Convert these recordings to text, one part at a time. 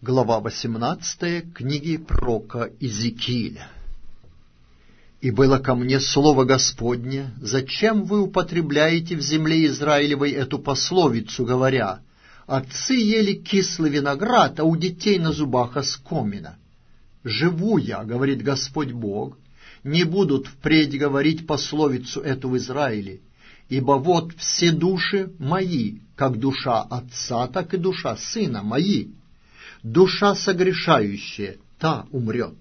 Глава 18 книги пророка Иезекииля. «И было ко мне слово Господне: зачем вы употребляете в земле Израилевой эту пословицу, говоря: отцы ели кислый виноград, а у детей на зубах оскомина? Живу я, говорит Господь Бог, не будут впредь говорить пословицу эту в Израиле, ибо вот все души мои, как душа отца, так и душа сына мои. Душа согрешающая, та умрет.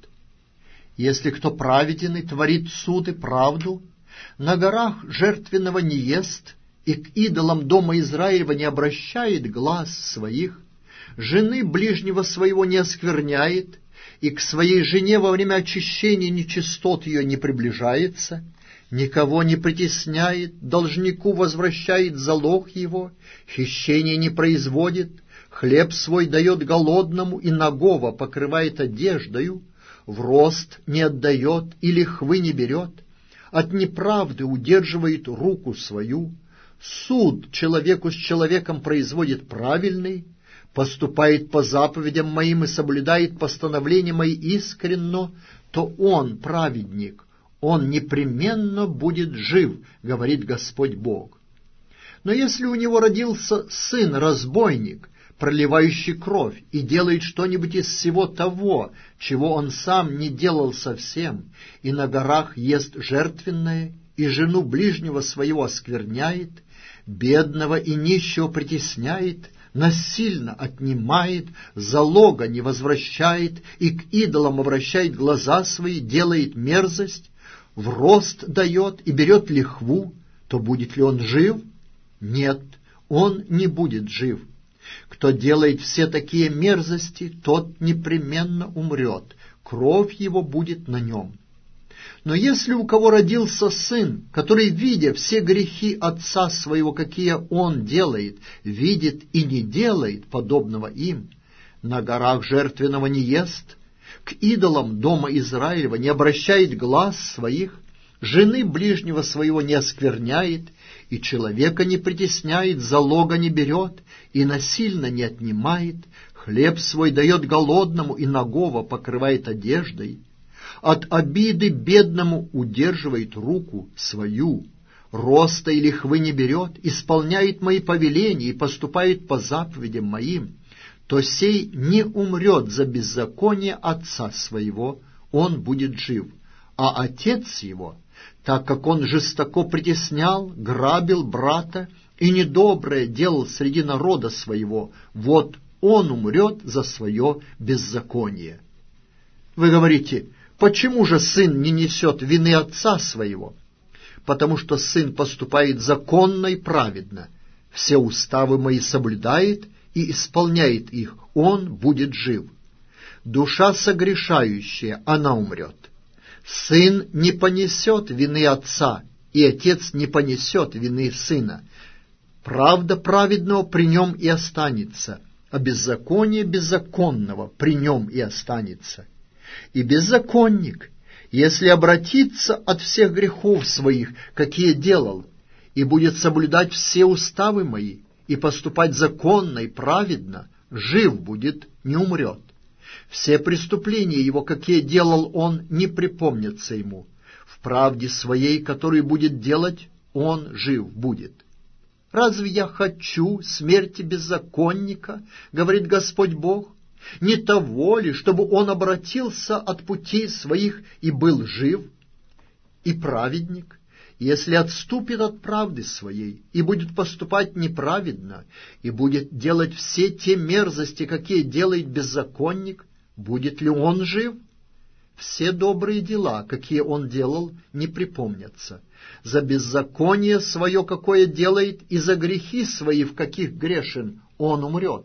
Если кто праведен и творит суд и правду, на горах жертвенного не ест, и к идолам дома Израилева не обращает глаз своих, жены ближнего своего не оскверняет, и к своей жене во время очищения нечистот ее не приближается, никого не притесняет, должнику возвращает залог его, хищение не производит, хлеб свой дает голодному и нагого покрывает одеждою, в рост не отдает и лихвы не берет, от неправды удерживает руку свою, суд человеку с человеком производит правильный, поступает по заповедям моим и соблюдает постановления мои искренно, то он праведник, он непременно будет жив, говорит Господь Бог. Но если у него родился сын-разбойник, проливающий кровь, и делает что-нибудь из всего того, чего он сам не делал совсем, и на горах ест жертвенное, и жену ближнего своего оскверняет, бедного и нищего притесняет, насильно отнимает, залога не возвращает, и к идолам обращает глаза свои, делает мерзость, в рост дает и берет лихву, то будет ли он жив? Нет, он не будет жив. Кто делает все такие мерзости, тот непременно умрет, кровь его будет на нем. Но если у кого родился сын, который, видя все грехи отца своего, какие он делает, видит и не делает подобного им, на горах жертвенного не ест, к идолам дома Израилева не обращает глаз своих, жены ближнего своего не оскверняет, и человека не притесняет, залога не берет, и насильно не отнимает, хлеб свой дает голодному, и нагого покрывает одеждой, от обиды бедному удерживает руку свою, роста и лихвы не берет, исполняет мои повеления и поступает по заповедям моим, то сей не умрет за беззаконие отца своего, он будет жив, а отец его, так как он жестоко притеснял, грабил брата и недоброе делал среди народа своего, вот он умрет за свое беззаконие. Вы говорите: почему же сын не несет вины отца своего? Потому что сын поступает законно и праведно, все уставы мои соблюдает и исполняет их, он будет жив. Душа согрешающая, она умрет. Сын не понесет вины отца, и отец не понесет вины сына. Правда праведного при нем и останется, а беззаконие беззаконного при нем и останется. И беззаконник, если обратится от всех грехов своих, какие делал, и будет соблюдать все уставы мои, и поступать законно и праведно, жив будет, не умрет. Все преступления его, какие делал он, не припомнятся ему. В правде своей, которую будет делать, он жив будет. Разве я хочу смерти беззаконника, говорит Господь Бог? Не того ли, чтобы он обратился от путей своих и был жив? И праведник, если отступит от правды своей и будет поступать неправедно, и будет делать все те мерзости, какие делает беззаконник, будет ли он жив? Все добрые дела, какие он делал, не припомнятся. За беззаконие свое, какое делает, и за грехи свои, в каких грешен, он умрет.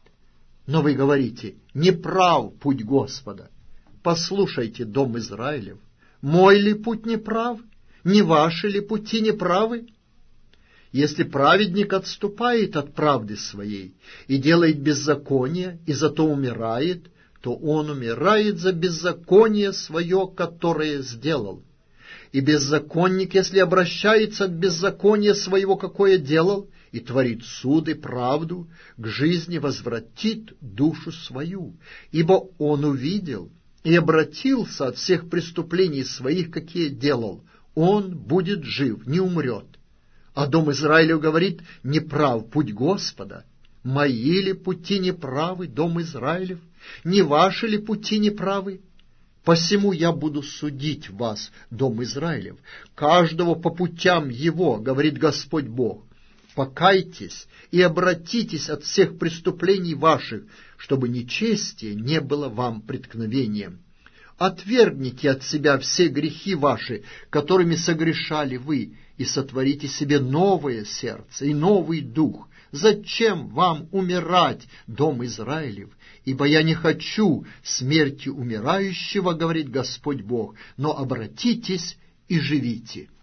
Но вы говорите: неправ путь Господа. Послушайте, дом Израилев, мой ли путь неправ? Не ваши ли пути неправы? Если праведник отступает от правды своей и делает беззаконие, и зато умирает, то он умирает за беззаконие свое, которое сделал. И беззаконник, если обращается от беззакония своего, какое делал, и творит суд и правду, к жизни возвратит душу свою, ибо он увидел и обратился от всех преступлений своих, какие делал. Он будет жив, не умрет. А дом Израилев говорит: неправ путь Господа. Мои ли пути неправы, дом Израилев? Не ваши ли пути неправы? Посему я буду судить вас, дом Израилев, каждого по путям его, говорит Господь Бог. Покайтесь и обратитесь от всех преступлений ваших, чтобы нечестие не было вам преткновением. Отвергните от себя все грехи ваши, которыми согрешали вы, и сотворите себе новое сердце и новый дух. Зачем вам умирать, дом Израилев? Ибо я не хочу смерти умирающего, говорит Господь Бог, но обратитесь и живите.